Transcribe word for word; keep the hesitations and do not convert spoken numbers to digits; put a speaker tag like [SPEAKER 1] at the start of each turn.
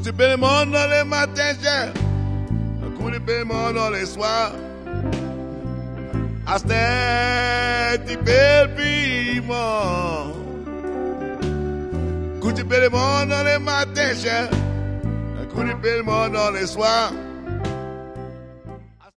[SPEAKER 1] de paiement dans les matins, un coup de paiement dans les soirs. Asté, tu paies le paiement. Coup de paiement dans les matins, un coup de paiement dans les soirs.